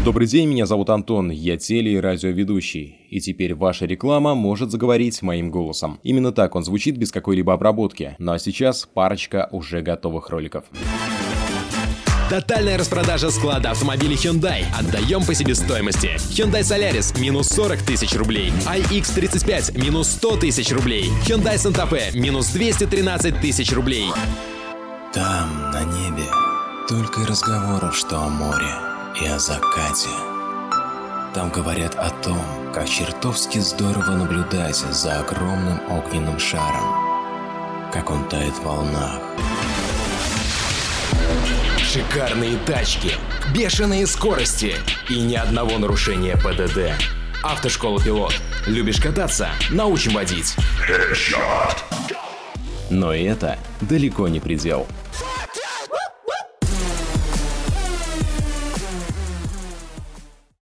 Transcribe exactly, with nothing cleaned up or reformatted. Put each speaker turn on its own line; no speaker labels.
Добрый день, меня зовут Антон, я теле- и радиоведущий. И теперь ваша реклама может заговорить моим голосом. Именно так он звучит без какой-либо обработки. Ну а сейчас парочка уже готовых роликов.
Тотальная распродажа склада автомобилей Hyundai. Отдаем по себестоимости. Hyundai Solaris – минус сорок тысяч рублей. ай икс тридцать пять – минус сто тысяч рублей. Hyundai Santa Fe – минус двести тринадцать тысяч рублей.
Там, на небе, только и разговоров, что о море и о закате. Там говорят о том, как чертовски здорово наблюдать за огромным огненным шаром, как он тает в волнах.
Шикарные тачки, бешеные скорости и ни одного нарушения ПДД. Автошкола Пилот. Любишь кататься? Научим водить.
Но и это далеко не предел.